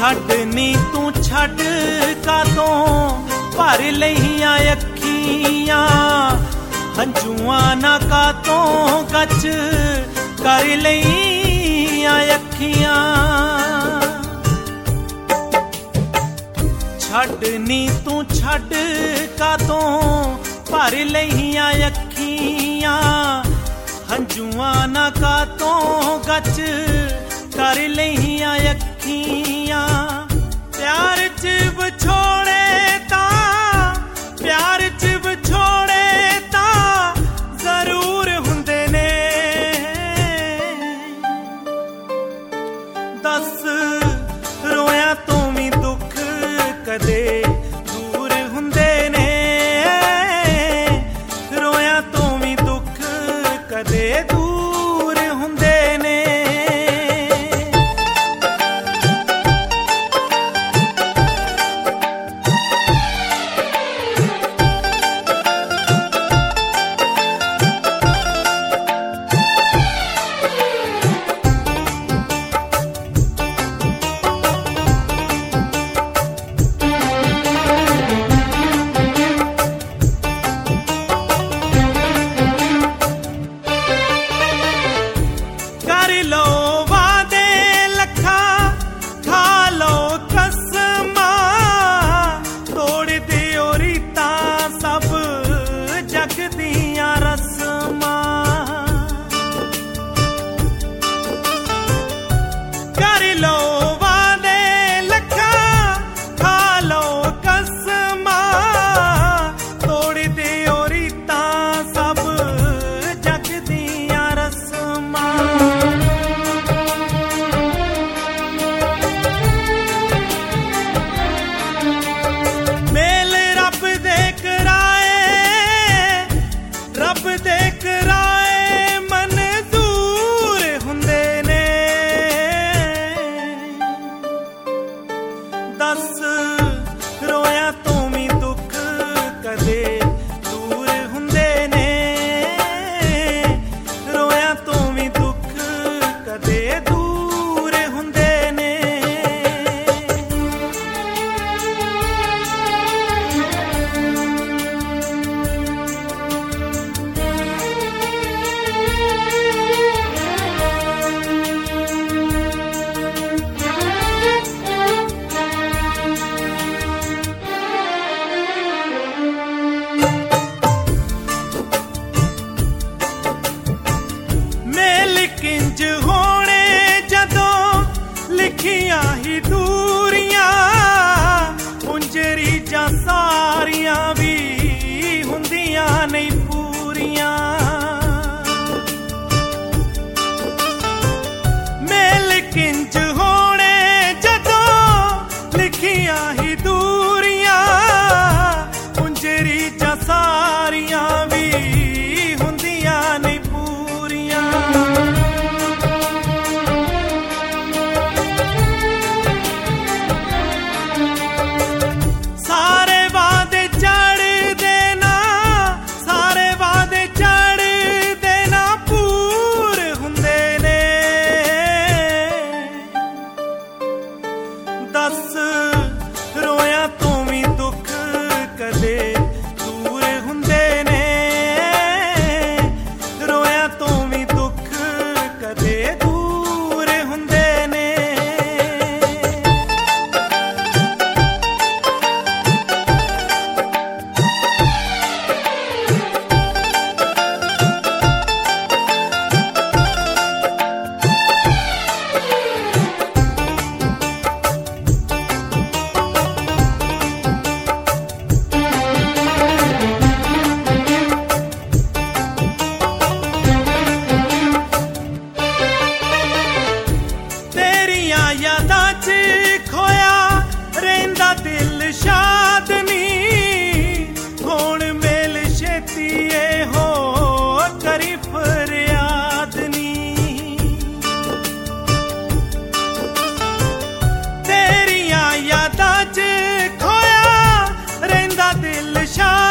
ਛੱਡ ਨੀ ਤੂੰ ਛੱਡ ਕਾਤੋਂ ਭਰ ਲਈਆਂ ਅੱਖੀਆਂ ਹੰਝੂਆਂ ਨਾ ਕਾਤੋਂ ਕੱਚ ਕਰ ਲਈਆਂ ਅੱਖੀਆਂ ਛੱਡ ਨੀ ਤੂੰ ਛੱਡ ਕਾਤੋਂ ਭਰ ਲਈਆਂ ਅੱਖੀਆਂ ਹੰਝੂਆਂ ਨਾ ਕਾਤੋਂ ਕੱਚ ਕਰ ਲਈਆਂ ਅੱਖੀਆਂ ਪਿਆਰ ਚ ਵਿਛੋੜੇ ਤਾਂ ਪਿਆਰ ਚ ਵਿਛੋੜੇ ਤਾਂ ਜ਼ਰੂਰ ਹੁੰਦੇ ਨੇ ਦੱਸ ਰੋਇਆਂ ਤੋਂ ਵੀ ਦੁੱਖ ਕਦੇ ਦੂਰ ਹੁੰਦੇ ਨੇ ਰੋਇਆਂ ਤੋਂ ਵੀ ਦੁੱਖ ਕਦੇ ਦੂਰ ਹੁੰਦੇ ਨੇ ਕਿੰਜ ਹੋਣੇ ਜਦੋਂ ਲਿਖੀਆਂ ਹੀ ਦੂਰੀਆਂ ਉੰਜਰੀ ਜਾਂ ਸਾਰੀਆਂ ਵੀ ਹੁੰਦੀਆਂ ਨਹੀਂ ਪੂਰੀਆਂ ਮੇਲ ਕਿੰਜ ਹੋਣੇ ਜਦੋਂ ਲਿਖੀਆਂ ਹੀ ਦੂਰੀਆਂ ਉੰਜਰੀ ਜਾਂ ਸਾਰੀਆਂ ਵੀ ਹੁੰਦੀਆਂ ਨਹੀਂ ਪੂਰੀਆਂ ਦੱਸ ਰੋਇਆਂ ਤੋਂ ਵੀ ਦੁੱਖ ਕਦੇ ਦੂਰ ਹੁੰਦੇ ਨੇ ਰੋਇਆਂ ਤੋਂ ਵੀ ਦੁੱਖ ਕਦੇ ਦੂਰ ਹੁੰਦੇ ਨੇ ਯਾਦਾਂ 'ਚ ਖੋਇਆ ਰਹਿੰਦਾ ਦਿਲ ਸ਼ਾਦ ਨੀ ਹੁਣ ਮੇਲ ਛੇਤੀ ਇਹੋ ਕਰੀ ਫਰਿਆਦ ਨੀ ਤੇਰੀਆਂ ਯਾਦਾਂ 'ਚ ਖੋਇਆ ਰਹਿੰਦਾ ਦਿਲ ਸ਼ਾਦ